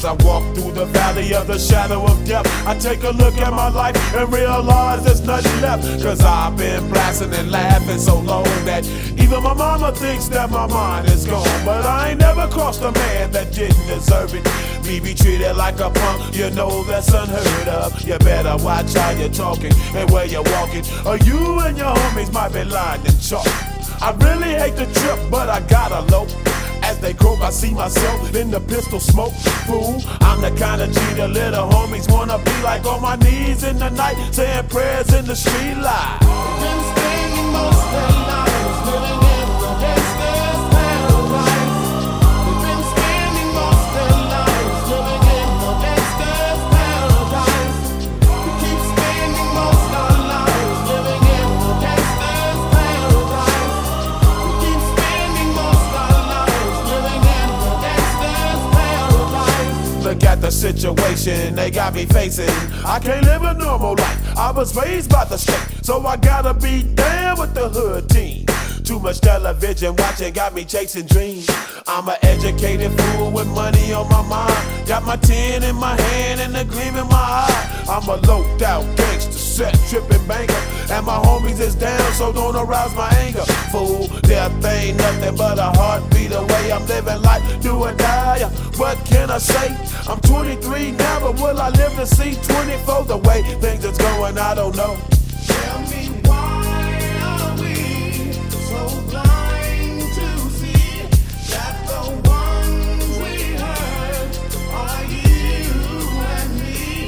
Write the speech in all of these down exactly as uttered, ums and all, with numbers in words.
As I walk through the valley of the shadow of death, I take a look at my life and realize there's nothing left. Cause I've been blasting and laughing so long that even my mama thinks that my mind is gone. But I ain't never crossed a man that didn't deserve it. Me be treated like a punk, you know that's unheard of. You better watch how you're talking and where you're walking, or you and your homies might be lined in chalk. I really hate the trip, but I gotta low. As they croak, I see myself in the pistol smoke. Fool, I'm the kind of G the little homies wanna be like, on my knees in the night, saying prayers in the street light. Been spending most of their lives living in the gangster's paradise. We've been spending most of their lives living in the gangster's paradise. We keep spending most of our lives living in the gangster's paradise. We keep spending most of our lives living in the gangster's paradise. Look at the situation they got me facing. I can't live a normal life. I was raised by the state, so I gotta be down with the hood team. Too much television watching got me chasing dreams. I'm an educated fool with money on my mind. Got my tin in my hand and a gleam in my eye. I'm a loped out gangster, set tripping banker, and my homies is down, so don't arouse my anger. Fool, death ain't nothing but a heartbeat away. I'm living life, do or die. What can I say? I'm twenty-three now, but will I live to see twenty-four? The way things is going, I don't know. Tell me, why are we so blind to see that the ones we hurt are you and me?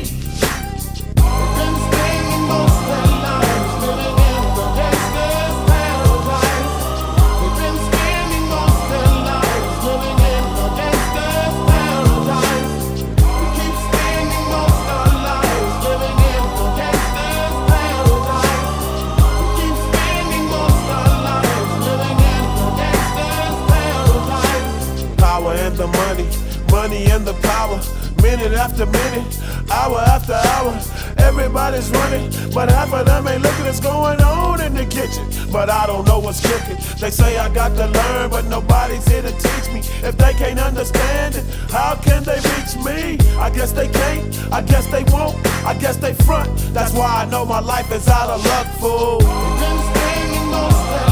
We've been spending most of our lives living in the gangster's paradise. We've been spending most of our lives living in the gangster's paradise. We keep spending most of our lives living in the gangster's paradise. We keep spending most of our lives living in the gangster's paradise. Power and the money, money and the power. Minute after minute, hour after hour, everybody's running, but half of them ain't looking what's going on in the kitchen. But I don't know what's cooking. They say I got to learn, but nobody's here to teach me. If they can't understand it, how can they reach me? I guess they can't, I guess they won't, I guess they front. That's why I know my life is out of luck, fool. We've been spending most of